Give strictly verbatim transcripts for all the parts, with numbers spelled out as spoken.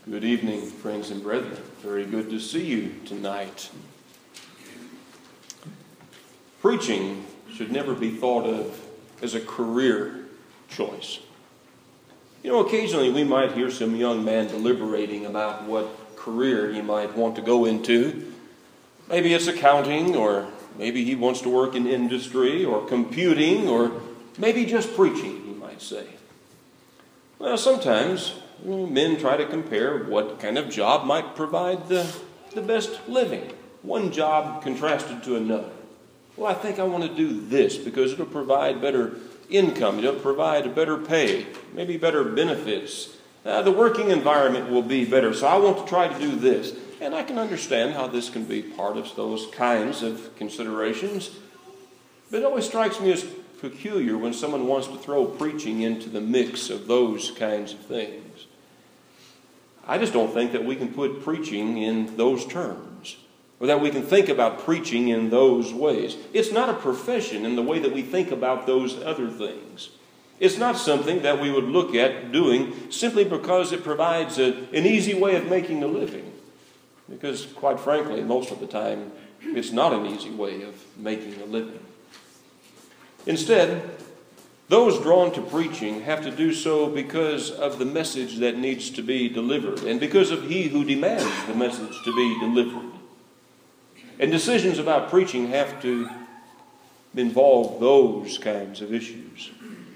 Good evening, friends and brethren. Very good to see you tonight. Preaching should never be thought of as a career choice. You know, occasionally we might hear some young man deliberating about what career he might want to go into. Maybe it's accounting, or maybe he wants to work in industry or computing, or maybe just preaching, he might say. Well, sometimes men try to compare what kind of job might provide the, the best living. One job contrasted to another. Well, I think I want to do this because it'll provide better income. It'll provide a better pay, maybe better benefits. Uh, the working environment will be better, so I want to try to do this. And I can understand how this can be part of those kinds of considerations. But it always strikes me as peculiar when someone wants to throw preaching into the mix of those kinds of things. I just don't think that we can put preaching in those terms, or that we can think about preaching in those ways. It's not a profession in the way that we think about those other things. It's not something that we would look at doing simply because it provides a, an easy way of making a living. Because, quite frankly, most of the time, it's not an easy way of making a living. Instead, those drawn to preaching have to do so because of the message that needs to be delivered, and because of he who demands the message to be delivered. And decisions about preaching have to involve those kinds of issues.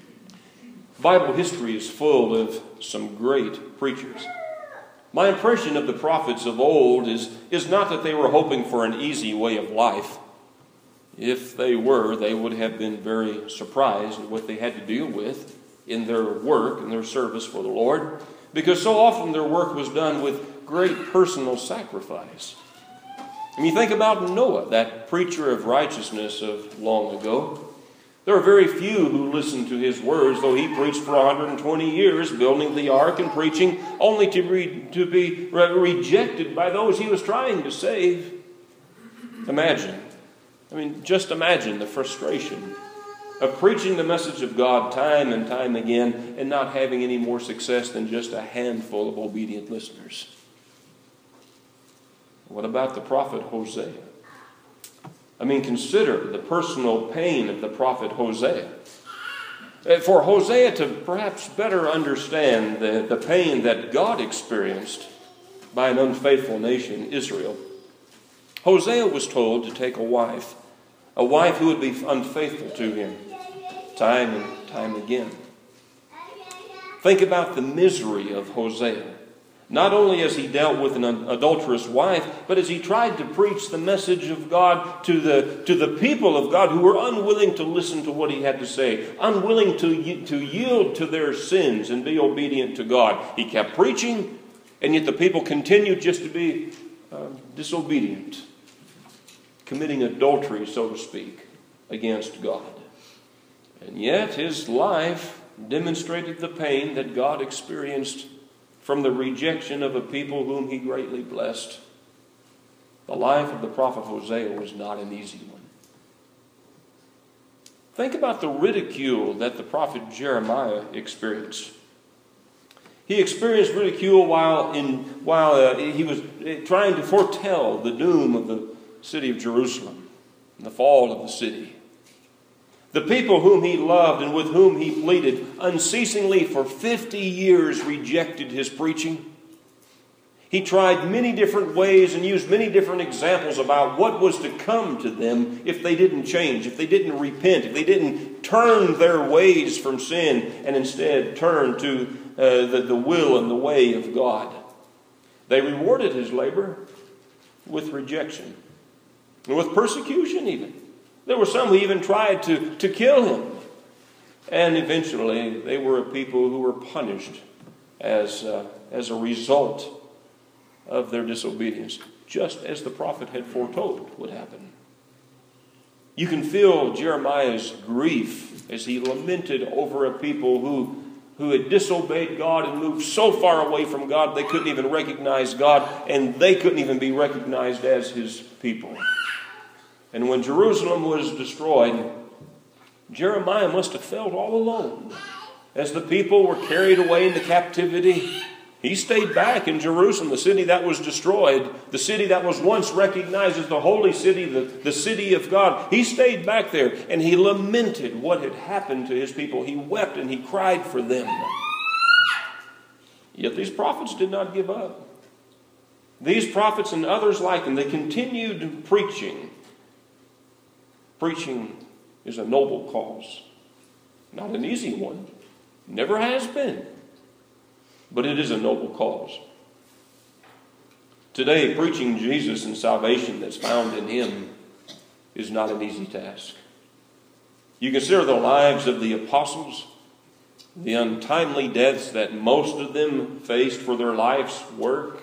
Bible history is full of some great preachers. My impression of the prophets of old is, is not that they were hoping for an easy way of life. If they were, they would have been very surprised at what they had to deal with in their work and their service for the Lord, because so often their work was done with great personal sacrifice. I mean, think about Noah, that preacher of righteousness of long ago. There are very few who listened to his words, though he preached for one hundred twenty years, building the ark and preaching, only to, re- to be re- rejected by those he was trying to save. Imagine. I mean, just imagine the frustration of preaching the message of God time and time again and not having any more success than just a handful of obedient listeners. What about the prophet Hosea? I mean, consider the personal pain of the prophet Hosea. For Hosea to perhaps better understand the, the pain that God experienced by an unfaithful nation, Israel, Hosea was told to take a wife, a wife who would be unfaithful to him time and time again. Think about the misery of Hosea, not only as he dealt with an adulterous wife, but as he tried to preach the message of God to the, to the people of God who were unwilling to listen to what he had to say, unwilling to, to yield to their sins and be obedient to God. He kept preaching, and yet the people continued just to be uh, disobedient, committing adultery, so to speak, against God. And yet his life demonstrated the pain that God experienced from the rejection of a people whom he greatly blessed. The life of the prophet Hosea was not an easy one. Think about the ridicule that the prophet Jeremiah experienced. He experienced ridicule while in while uh, he was trying to foretell the doom of the city of Jerusalem and the fall of the city. The people whom he loved and with whom he pleaded unceasingly for fifty years rejected his preaching. He tried many different ways and used many different examples about what was to come to them if they didn't change, if they didn't repent, if they didn't turn their ways from sin and instead turn to uh, the, the will and the way of God. They rewarded his labor with rejection and with persecution even. There were some who even tried to, to kill him. And eventually they were a people who were punished as, uh, as a result of their disobedience, just as the prophet had foretold would happen. You can feel Jeremiah's grief as he lamented over a people who, who had disobeyed God and moved so far away from God they couldn't even recognize God, and they couldn't even be recognized as his people. And when Jerusalem was destroyed, Jeremiah must have felt all alone as the people were carried away into captivity He stayed back in Jerusalem, the city that was destroyed, the city that was once recognized as the holy city, the, the city of God. He stayed back there and he lamented what had happened to his people. He wept and he cried for them. Yet these prophets did not give up. These prophets and others like them, they continued preaching. Preaching is a noble cause. Not an easy one. Never has been. But it is a noble cause. Today, preaching Jesus and salvation that's found in him is not an easy task. You consider the lives of the apostles, the untimely deaths that most of them faced for their life's work.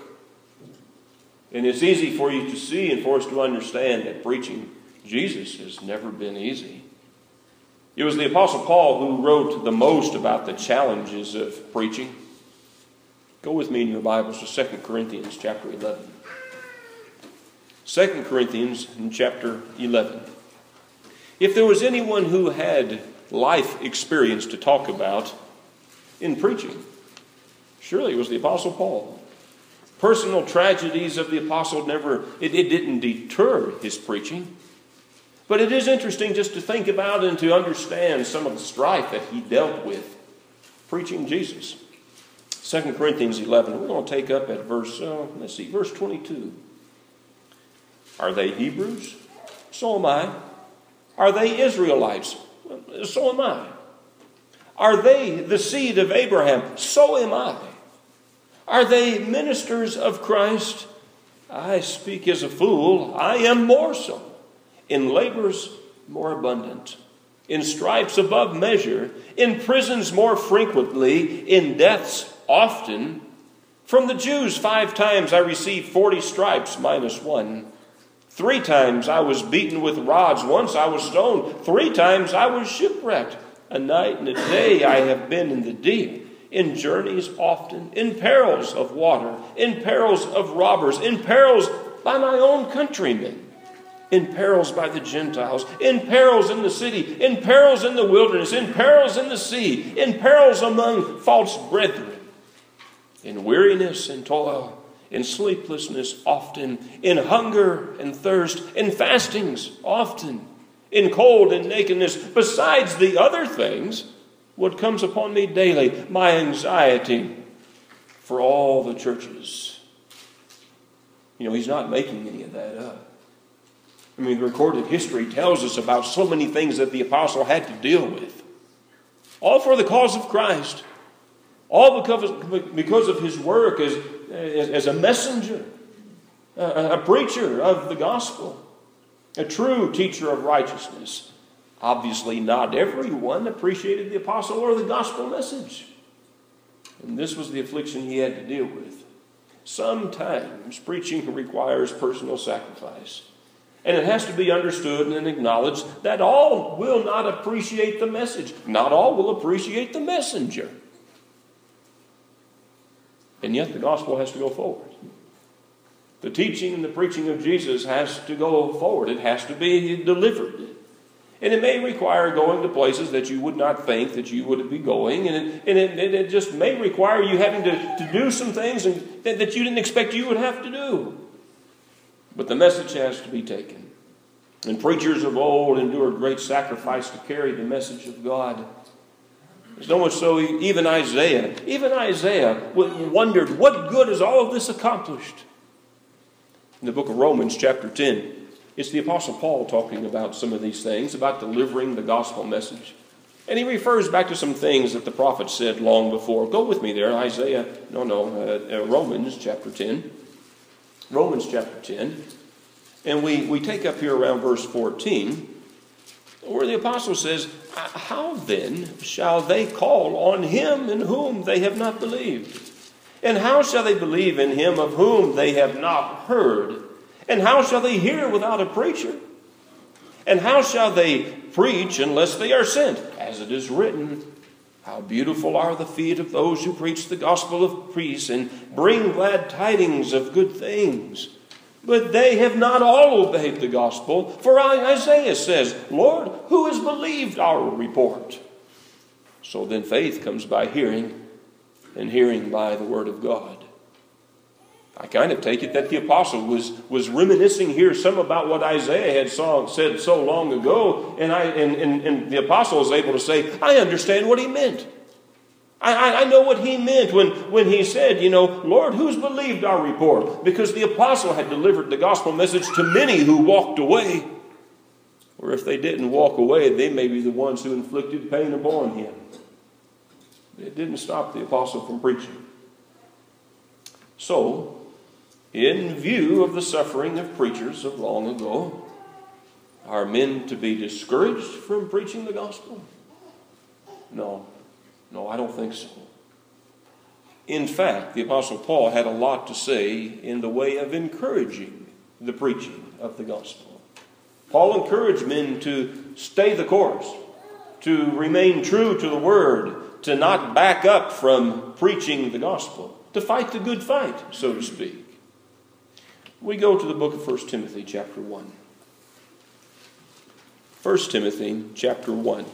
And it's easy for you to see and for us to understand that preaching Jesus has never been easy. It was the Apostle Paul who wrote the most about the challenges of preaching. Go with me in your Bibles to Second Corinthians chapter eleven. Second Corinthians in chapter eleven. If there was anyone who had life experience to talk about in preaching, surely it was the Apostle Paul. Personal tragedies of the apostle never, it, it didn't deter his preaching. But it is interesting just to think about and to understand some of the strife that he dealt with preaching Jesus. Second Corinthians eleven, we're going to take up at verse, uh, let's see, verse twenty-two. Are they Hebrews? So am I. Are they Israelites? So am I. Are they the seed of Abraham? So am I. Are they ministers of Christ? I speak as a fool. I am more so. In labors more abundant. In stripes above measure. In prisons more frequently. In deaths often. From the Jews five times I received forty stripes minus one. Three times I was beaten with rods. Once I was stoned. Three times I was shipwrecked. A night and a day I have been in the deep. In journeys often, in perils of water, in perils of robbers, in perils by my own countrymen, in perils by the Gentiles, in perils in the city, in perils in the wilderness, in perils in the sea, in perils among false brethren, in weariness and toil, in sleeplessness often, in hunger and thirst, in fastings often, in cold and nakedness, besides the other things what comes upon me daily, my anxiety for all the churches. You know, he's not making any of that up. I mean, recorded history tells us about so many things that the apostle had to deal with. All for the cause of Christ. All because, because of his work as, as, as a messenger, a, a preacher of the gospel, a true teacher of righteousness. Obviously, not everyone appreciated the apostle or the gospel message. And this was the affliction he had to deal with. Sometimes preaching requires personal sacrifice. And it has to be understood and acknowledged that all will not appreciate the message. Not all will appreciate the messenger. And yet the gospel has to go forward. The teaching and the preaching of Jesus has to go forward. It has to be delivered. And it may require going to places that you would not think that you would be going. And it, and it, and it just may require you having to, to do some things and, that, that you didn't expect you would have to do. But the message has to be taken. And preachers of old endured great sacrifice to carry the message of God. So much so, even Isaiah, even Isaiah wondered, what good has all of this accomplished? In the book of Romans chapter ten, it's the Apostle Paul talking about some of these things, about delivering the gospel message. And he refers back to some things that the prophet said long before. Go with me there, Isaiah, no, no, uh, uh, Romans chapter ten. Romans chapter ten. And we, we take up here around verse fourteen, where the apostle says, how then shall they call on him in whom they have not believed? And how shall they believe in him of whom they have not heard? And how shall they hear without a preacher? And how shall they preach unless they are sent? As it is written, how beautiful are the feet of those who preach the gospel of peace and bring glad tidings of good things. But they have not all obeyed the gospel. For Isaiah says, Lord, who has believed our report? So then faith comes by hearing, and hearing by the word of God. I kind of take it that the apostle was, was reminiscing here some about what Isaiah had saw, said so long ago, and, I, and, and, and the apostle is able to say, I understand what he meant. I, I know what he meant when, when he said, you know, Lord, who's believed our report? Because the apostle had delivered the gospel message to many who walked away. Or if they didn't walk away, they may be the ones who inflicted pain upon him. It didn't stop the apostle from preaching. So, in view of the suffering of preachers of long ago, are men to be discouraged from preaching the gospel? No. No, I don't think so. In fact, the Apostle Paul had a lot to say in the way of encouraging the preaching of the gospel. Paul encouraged men to stay the course, to remain true to the word, to not back up from preaching the gospel, to fight the good fight, so to speak. We go to the book of First Timothy chapter one. First Timothy chapter one.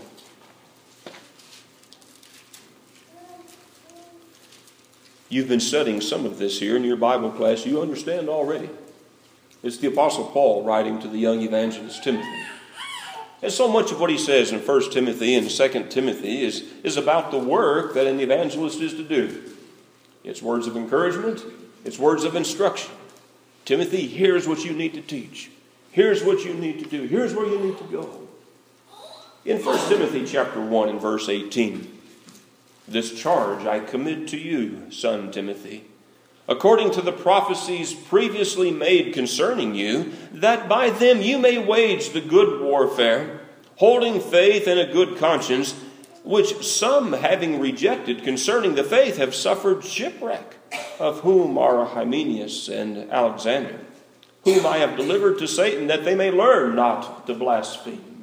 You've been studying some of this here in your Bible class. You understand already. It's the Apostle Paul writing to the young evangelist Timothy. And so much of what he says in First Timothy and Second Timothy is, is about the work that an evangelist is to do. It's words of encouragement. It's words of instruction. Timothy, here's what you need to teach. Here's what you need to do. Here's where you need to go. In First Timothy chapter one and verse eighteen, this charge I commit to you, son Timothy, according to the prophecies previously made concerning you, that by them you may wage the good warfare, holding faith and a good conscience, which some, having rejected concerning the faith, have suffered shipwreck, of whom are Hymenaeus and Alexander, whom I have delivered to Satan, that they may learn not to blaspheme.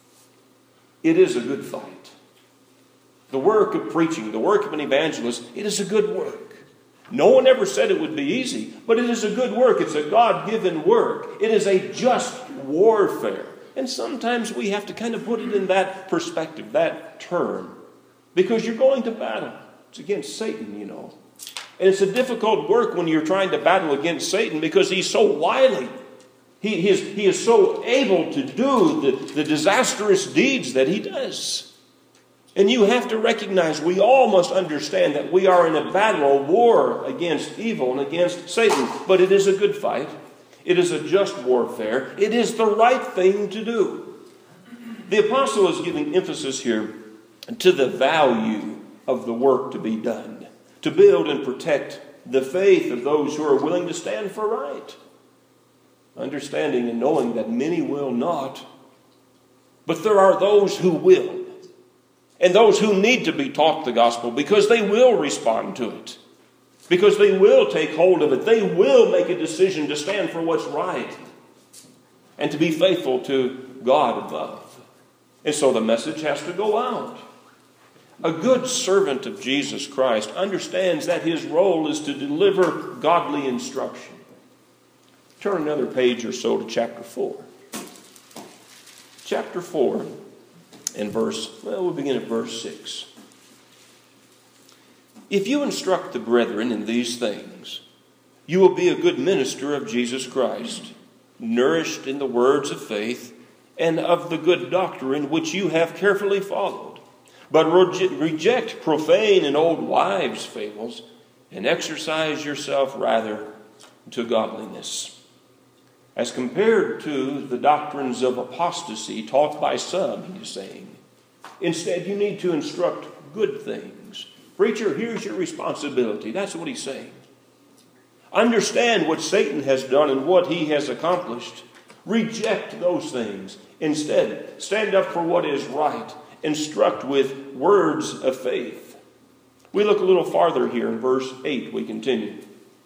It is a good fight. The work of preaching, the work of an evangelist, it is a good work. No one ever said it would be easy, but it is a good work. It's a God-given work. It is a just warfare. And sometimes we have to kind of put it in that perspective, that term, because you're going to battle. It's against Satan, you know. And it's a difficult work when you're trying to battle against Satan because he's so wily. He, he, is, he is so able to do the, the disastrous deeds that he does. And you have to recognize, we all must understand that we are in a battle, a war against evil and against Satan. But it is a good fight. It is a just warfare. It is the right thing to do. The apostle is giving emphasis here to the value of the work to be done, to build and protect the faith of those who are willing to stand for right, understanding and knowing that many will not, but there are those who will. And those who need to be taught the gospel because they will respond to it. Because they will take hold of it. They will make a decision to stand for what's right. And to be faithful to God above. And so the message has to go out. A good servant of Jesus Christ understands that his role is to deliver godly instruction. Turn another page or so to chapter four. Chapter four. In verse, well, we'll begin at verse six. If you instruct the brethren in these things, you will be a good minister of Jesus Christ, nourished in the words of faith and of the good doctrine which you have carefully followed. But reject profane and old wives' fables, and exercise yourself rather to godliness. As compared to the doctrines of apostasy taught by some, he's saying. Instead, you need to instruct good things. Preacher, here's your responsibility. That's what he's saying. Understand what Satan has done and what he has accomplished. Reject those things. Instead, stand up for what is right. Instruct with words of faith. We look a little farther here in verse eight. We continue.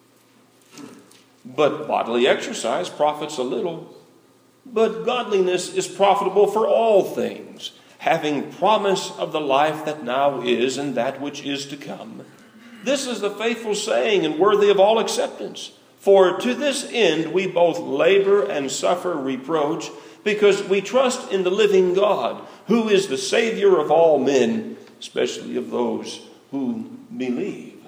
But bodily exercise profits a little. But godliness is profitable for all things, having promise of the life that now is and that which is to come. This is the faithful saying and worthy of all acceptance. For to this end we both labor and suffer reproach, because we trust in the living God, who is the Savior of all men, especially of those who believe.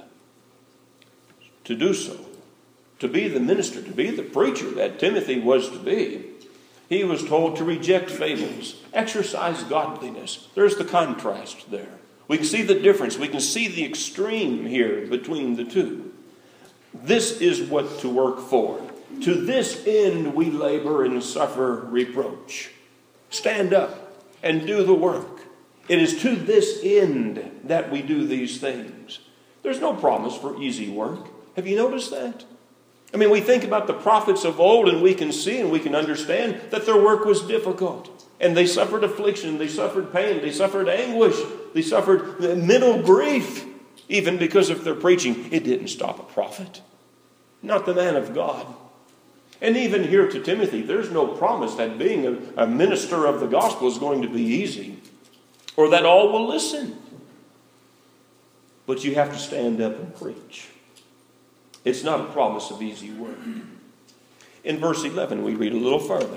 to do so. To be the minister, to be the preacher that Timothy was to be, he was told to reject fables, exercise godliness. There's the contrast there. We can see the difference. We can see the extreme here between the two. This is what to work for. To this end we labor and suffer reproach. Stand up and do the work. It is to this end that we do these things. There's no promise for easy work. Have you noticed that? I mean, we think about the prophets of old and we can see and we can understand that their work was difficult. And they suffered affliction, they suffered pain, they suffered anguish, they suffered mental grief, even because of their preaching. It didn't stop a prophet, not the man of God. And even here to Timothy, there's no promise that being a, a minister of the gospel is going to be easy, or that all will listen. But you have to stand up and preach. It's not a promise of easy work. In verse eleven, we read a little further.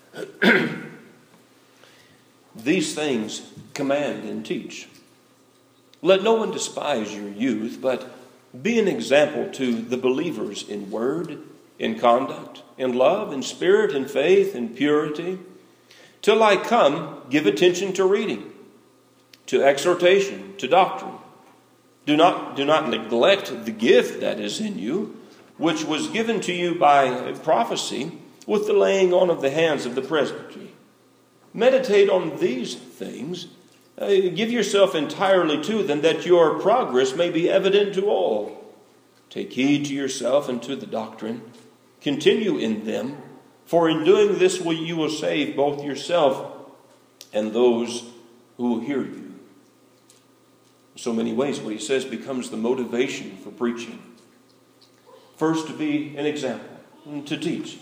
These things command and teach. Let no one despise your youth, but be an example to the believers in word, in conduct, in love, in spirit, in faith, in purity. Till I come, give attention to reading, to exhortation, to doctrine. Do not, do not neglect the gift that is in you, which was given to you by prophecy with the laying on of the hands of the presbytery. Meditate on these things. Uh, give yourself entirely to them, that your progress may be evident to all. Take heed to yourself and to the doctrine. Continue in them, for in doing this will you will save both yourself and those who will hear you. In so many ways, what he says becomes the motivation for preaching. First, to be an example, to teach,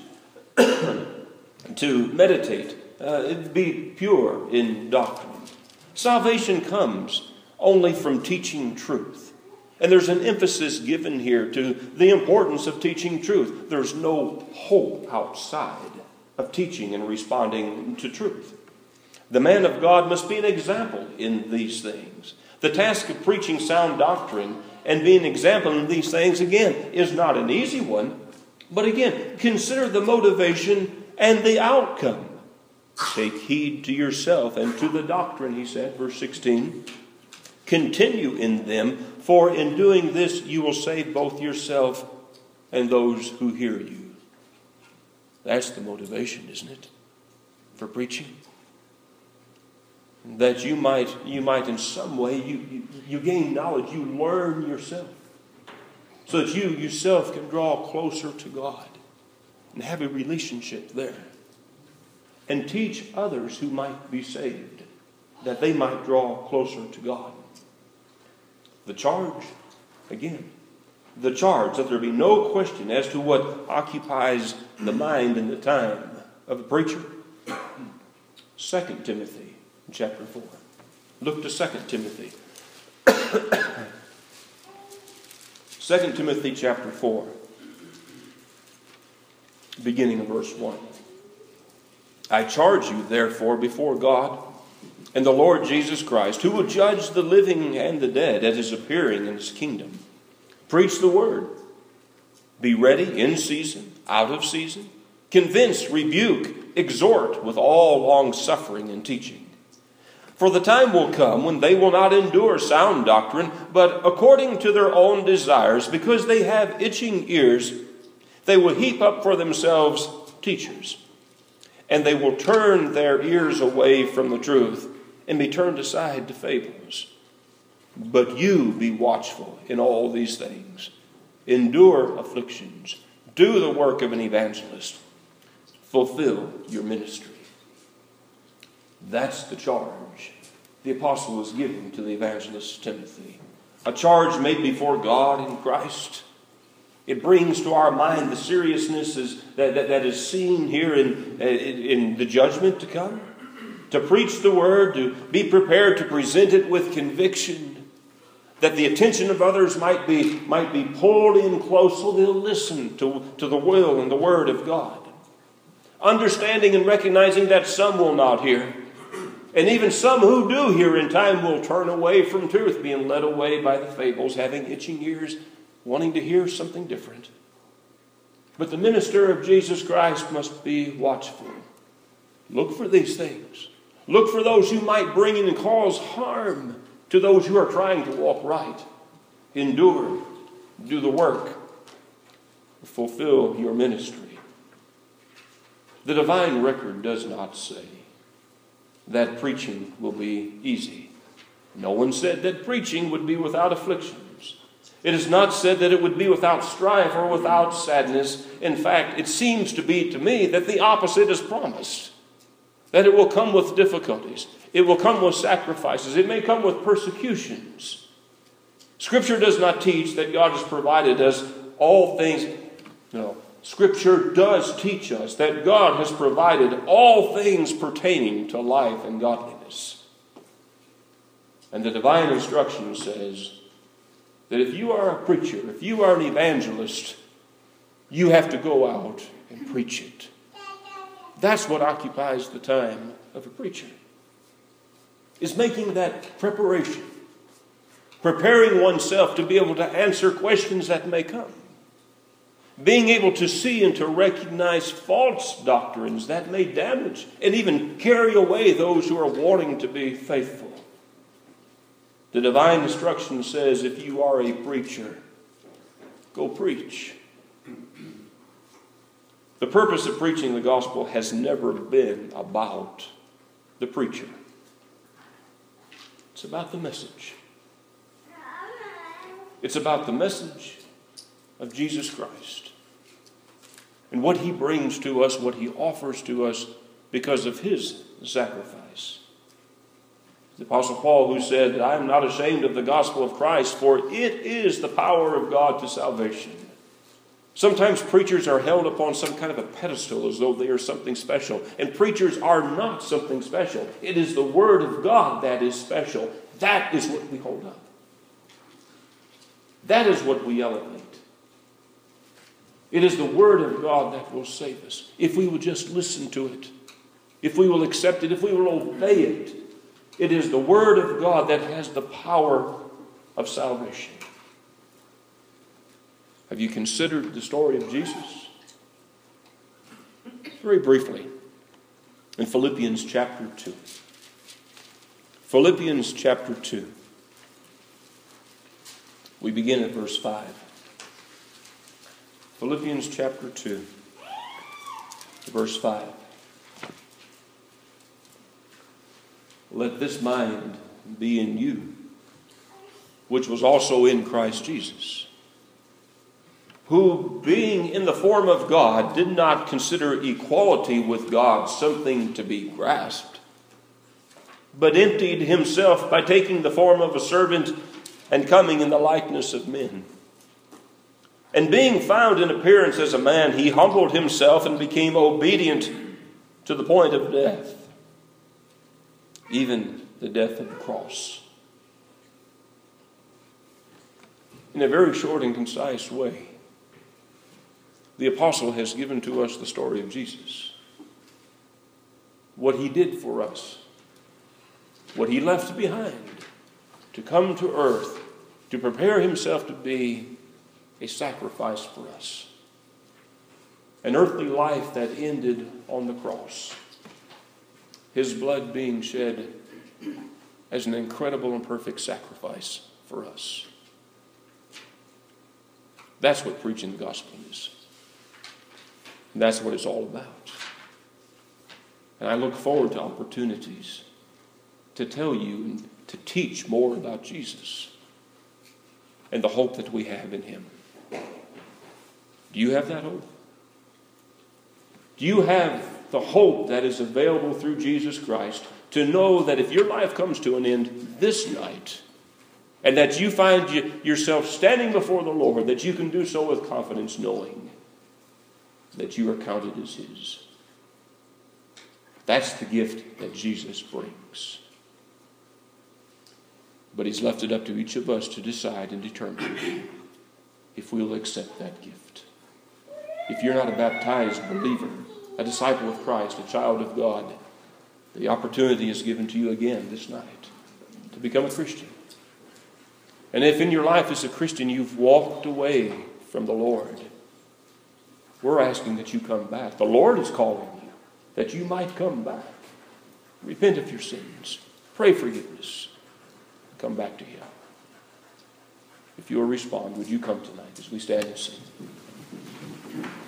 to meditate, uh, be pure in doctrine. Salvation comes only from teaching truth. And there's an emphasis given here to the importance of teaching truth. There's no hope outside of teaching and responding to truth. The man of God must be an example in these things. The task of preaching sound doctrine and being an example in these things, again, is not an easy one. But again, consider the motivation and the outcome. Take heed to yourself and to the doctrine, he said, verse sixteen. Continue in them, for in doing this you will save both yourself and those who hear you. That's the motivation, isn't it, for preaching? That you might, you might in some way, you, you, you gain knowledge, you learn yourself, so that you yourself can draw closer to God and have a relationship there. And teach others who might be saved, that they might draw closer to God. The charge, again, the charge that there be no question as to what occupies the mind and the time of a preacher. Second Timothy chapter four. Look to Second Timothy. Second Timothy chapter four, beginning of verse one. I charge you, therefore, before God and the Lord Jesus Christ, who will judge the living and the dead at his appearing in his kingdom. Preach the word. Be ready in season, out of season. Convince, rebuke, exhort with all long suffering and teaching. For the time will come when they will not endure sound doctrine, but according to their own desires, because they have itching ears, they will heap up for themselves teachers. And they will turn their ears away from the truth and be turned aside to fables. But you be watchful in all these things. Endure afflictions. Do the work of an evangelist. Fulfill your ministry. That's the charge the apostle was giving to the evangelist Timothy. A charge made before God in Christ. It brings to our mind the seriousness that, that, that is seen here in, in, in the judgment to come. To preach the word, to be prepared to present it with conviction, that the attention of others might be, might be pulled in close so they'll listen to, to the will and the word of God. Understanding and recognizing that some will not hear. And even some who do hear in time will turn away from truth, being led away by the fables, having itching ears wanting to hear something different. But the minister of Jesus Christ must be watchful. Look for these things. Look for those who might bring in and cause harm to those who are trying to walk right. Endure. Do the work. Fulfill your ministry. The divine record does not say that preaching will be easy. No one said that preaching would be without afflictions. It is not said that it would be without strife or without sadness. In fact, it seems to be to me that the opposite is promised. That it will come with difficulties. It will come with sacrifices. It may come with persecutions. Scripture does not teach that God has provided us all things. No. Scripture does teach us that God has provided all things pertaining to life and godliness. And the divine instruction says that if you are a preacher, if you are an evangelist, you have to go out and preach it. That's what occupies the time of a preacher, is making that preparation, preparing oneself to be able to answer questions that may come, being able to see and to recognize false doctrines that may damage and even carry away those who are wanting to be faithful. The divine instruction says, if you are a preacher, go preach. The purpose of preaching the gospel has never been about the preacher. It's about the message. It's about the message of Jesus Christ and what he brings to us, what he offers to us because of his sacrifice. The Apostle Paul, who said, I am not ashamed of the gospel of Christ, for it is the power of God to salvation. Sometimes preachers are held upon some kind of a pedestal as though they are something special. And preachers are not something special. It is the Word of God that is special. That is what we hold up. That is what we elevate. It is the Word of God that will save us. If we will just listen to it. If we will accept it. If we will obey it. It is the Word of God that has the power of salvation. Have you considered the story of Jesus? Very briefly, in Philippians chapter two. Philippians chapter two. We begin at verse five. Philippians chapter two, verse five. Let this mind be in you, which was also in Christ Jesus, who, being in the form of God, did not consider equality with God something to be grasped, but emptied himself by taking the form of a servant and coming in the likeness of men. And being found in appearance as a man, he humbled himself and became obedient to the point of death, even the death of the cross. In a very short and concise way, the apostle has given to us the story of Jesus. What he did for us. What he left behind to come to earth to prepare himself to be a sacrifice for us. An earthly life that ended on the cross. His blood being shed as an incredible and perfect sacrifice for us. That's what preaching the gospel is. And that's what it's all about. And I look forward to opportunities to tell you and to teach more about Jesus and the hope that we have in him. Do you have that hope? Do you have the hope that is available through Jesus Christ to know that if your life comes to an end this night, and that you find you, yourself standing before the Lord, that you can do so with confidence, knowing that you are counted as his? That's the gift that Jesus brings. But he's left it up to each of us to decide and determine if we'll accept that gift. If you're not a baptized believer, a disciple of Christ, a child of God, the opportunity is given to you again this night to become a Christian. And if in your life as a Christian you've walked away from the Lord, we're asking that you come back. The Lord is calling you, that you might come back. Repent of your sins. Pray forgiveness. Come back to Him. If you will respond, would you come tonight as we stand and sing?